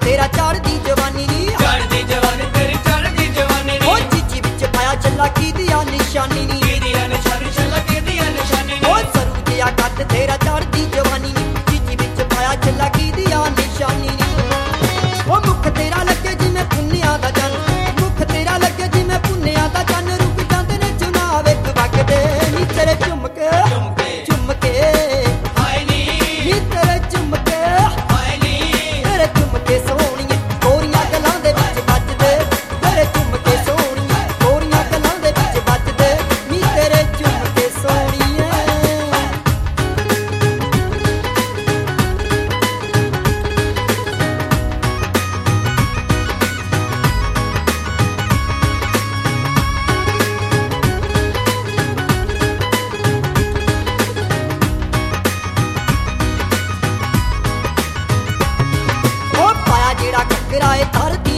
तेरा चढ़दी जवानी नी, चढ़दी जवानी तेरी चढ़दी जवानी नी, ओ चीची विच पाया चला की दिया निशानी नी, की दिया निशानी चला की दिया निशानी नी, ओ सरू जिया कद तेरा चढ़दी जवानी नी, चीची विच पाया चला की दिया निशानी नी। ओ मुख तेरा लगे जिवें पुन्निया दा चन, मुख तेरा लगे जिवें पुन्निया दा चन, रुक जांदे ने चुनाव इक वगदे नी तेरे झुमके झुमके हाय नी नी तेरे झुमके हाय नी, तेरे झुमके सोहणिए गोरियां गलां दे विच ਵੱਜਦੇ, तेरे झुमके सोहणिए गोरियां गलां दे विच ਵੱਜਦੇ नी तेरे झुमके सोहणिए। ओ पाया जेड़ा घग्गरा ए धरती